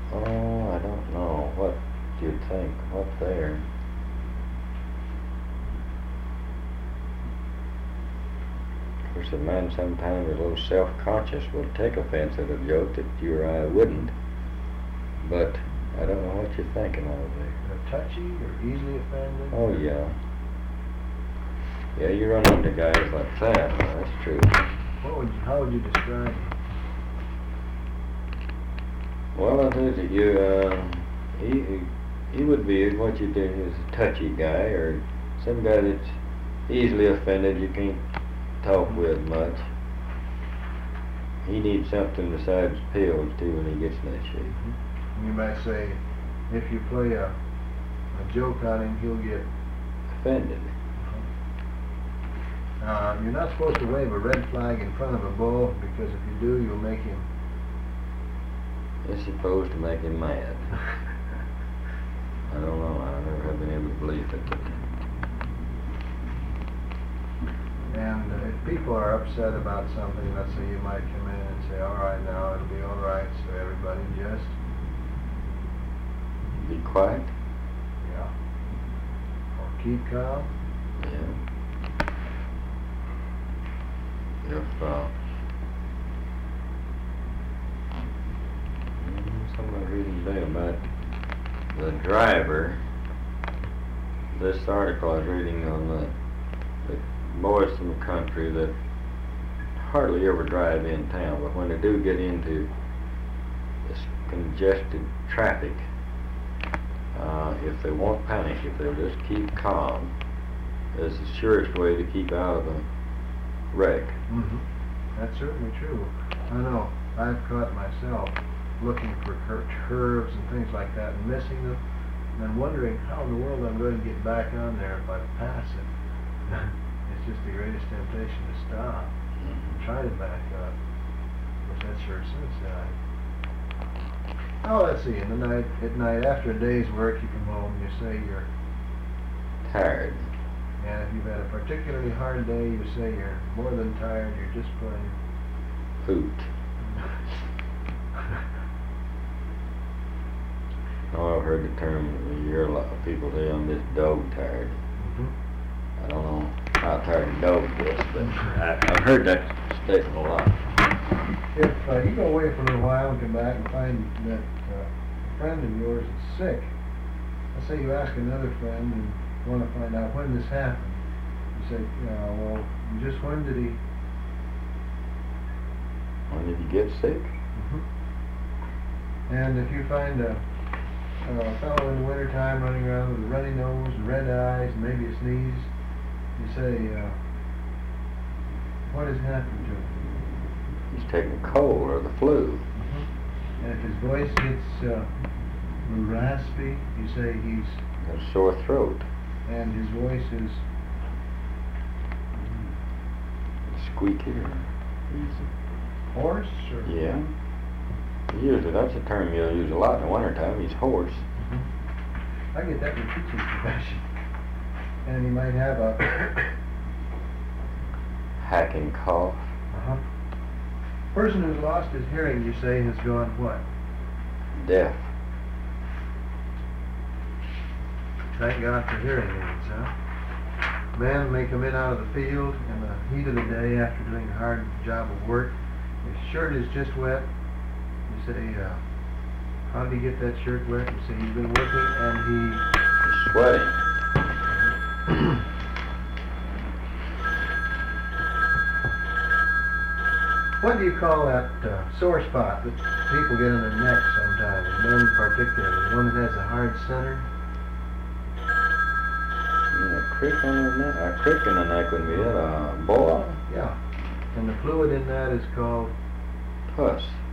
Oh, I don't know what you'd think. What there? Of course, a man sometimes a little self-conscious will take offense at a joke that you or I wouldn't. But I don't know what you're thinking of there. They're touchy or easily offended? Oh, yeah. Yeah, you run into guys like that. That's true. How would you describe him? Well, I think that he would be what you do is a touchy guy, or some guy that's easily offended. You can't talk with much. He needs something besides pills too when he gets in that shape. You might say, if you play a joke on him, he'll get offended. You're not supposed to wave a red flag in front of a bull, because if you do, you'll make him... It's supposed to make him mad. I don't know. I never have been able to believe it. And if people are upset about something, let's say you might come in and say, all right, now it'll be all right, so everybody just... Be quiet? Yeah. Or keep calm? Yeah. If, somebody reading today about the driver. This article I was reading on the boys from the country that hardly ever drive in town, but when they do get into this congested traffic, if they won't panic, if they'll just keep calm, is the surest way to keep out of a wreck. That's certainly true. I know. I've caught myself looking for curves and things like that and missing them, and then wondering how in the world I'm going to get back on there if I pass it. It's just the greatest temptation to stop and try to back up. Of course, that sure suicide. Oh, let's see. At night, after a day's work, you come home and you say you're tired. And if you've had a particularly hard day, you say you're more than tired, you're just plain... Poot. Oh, I've heard the term, you hear a lot of people say, I'm just dog-tired. I don't know how tired a dog gets, but I've heard that statement a lot. If you go away for a little while and come back and find that a friend of yours is sick, let's say you ask another friend and want to find out when this happened. You say, well, just when did he... When did he get sick? And if you find a fellow in the wintertime running around with a runny nose and red eyes and maybe a sneeze, you say, what has happened to him? He's taking a cold or the flu. And if his voice gets raspy, you say he's... got a sore throat. And his voice is... squeaky or easy. Hoarse? Or yeah. Usually that's a term you'll use a lot in the wintertime. He's hoarse. I get that in the teaching profession. And he might have a... hacking cough. Person who's lost his hearing, you say, has gone what? Deaf. Thank God for hearing aids, huh? Man may come in out of the field in the heat of the day after doing a hard job of work. His shirt is just wet. You say, how did he get that shirt wet? You say he's been working and he's sweating. What do you call that sore spot that people get on their neck sometimes, men particularly? One that has a hard center? A crick on the neck? A crick in the neck would be it. A boil? Yeah. And the fluid in that is called? Pus.